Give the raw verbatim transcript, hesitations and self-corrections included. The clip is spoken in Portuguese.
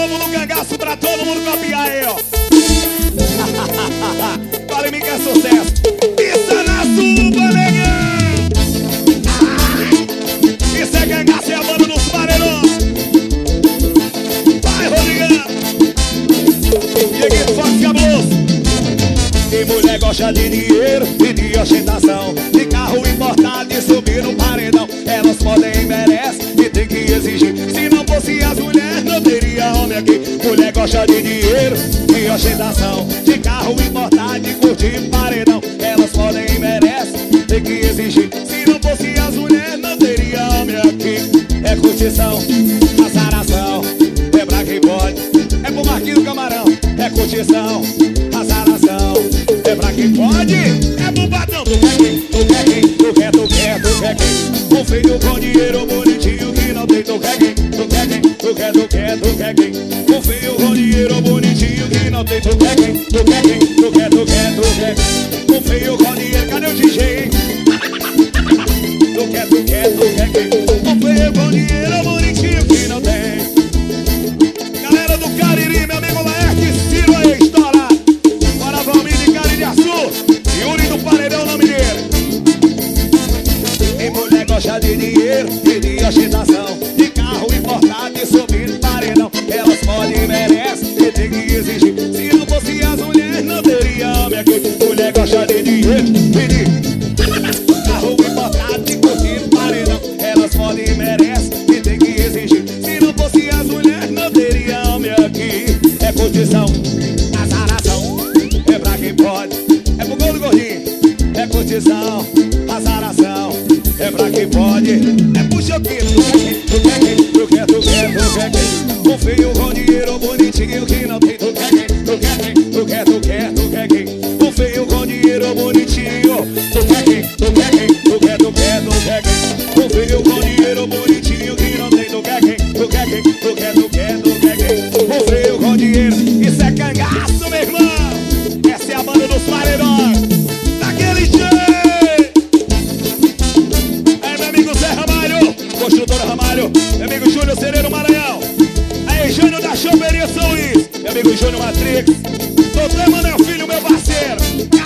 mundo cangaço pra todo mundo copiar aí, ó. Fala em mim que é sucesso. Isso é na sua, negão. Isso é cangaço, é a banda dos Paredões. Vai, Rodrigão. Dieguito Fox Cabuloso. E mulher gosta de dinheiro e de ostentação, de carro importado e subir no paredão. Elas podem e merecem e tem que exigir. Se não fosse as mulheres, não teria homem aqui. Mulher gosta de dinheiro e ostentação, de carro importado e curtir paredão. Elas podem e merecem, tem que exigir. Se não fosse as mulheres, não teria homem aqui. É curtição, azaração, é pra quem pode. É pro Marquinhos Camarão. É curtição, azaração, é pra quem pode. É pro patrão. Tu quer quem? Tu quer quem? Tu quer, tu quer, tu quer quem? Um filho com dinheiro bonitinho que não tem. Tu quer quem? Tu quer quem? Tu quer, tu quer, tu quer quem? Um filho com dinheiro bonitinho que não tem. Tu quer quem? Tu quer quem? Tu quer, tu quer, tu quer quem? Um filho com dinheiro, cadê o D J? Tu quer, tu quer, tu quer quem? Um filho com dinheiro bonitinho que não tem. Galera do Cariri, meu amigo Laerte, Ciro aí, estoura. Bora, Valmir de Caririaçu. Yuri do Paredão, o nome dele. E mulher gosta de dinheiro e de ostentação, de carro importado e subir no paredão. Elas podem e merecem e tem que exigir. Se não fosse as mulheres, não teria homem aqui. Mulher gosta de dinheiro e de carro importado e curtir no paredão. Elas podem e merecem e tem que exigir. Se não fosse as mulheres, não teria homem aqui. É curtição, azaração, é pra quem pode. É pro gol do gordinho. É curtição, azaração, é pra quem pode. É pro choquinho. Tu quer quem? Tu quer, tu quer, tu quer quem? Um feio com dinheiro bonitinho que não tem. Tu quer quem? Tu quer quem? Tu quer, tu quer, tu quer quem? Um feio com dinheiro bonitinho. Tu quer quem? Tu quer quem? Tu quer, tu quer, tu quer quem? Um feio com dinheiro bonitinho que não tem. Tu quer quem? Tu quer quem? Tu quer, tu quer, tu quer quem? Um feio com dinheiro. Isso é cangaço, meu irmão. Essa é a banda dos Paredões. Daquele jeito. Aí, meu amigo Zé Ramalho, construtora Ramalho, meu amigo Júnior Cereiro Maranhão. Aí, Júnior da Choperia São Luís, meu amigo Júnior Matrix. Doutor Emanuel Filho, meu parceiro.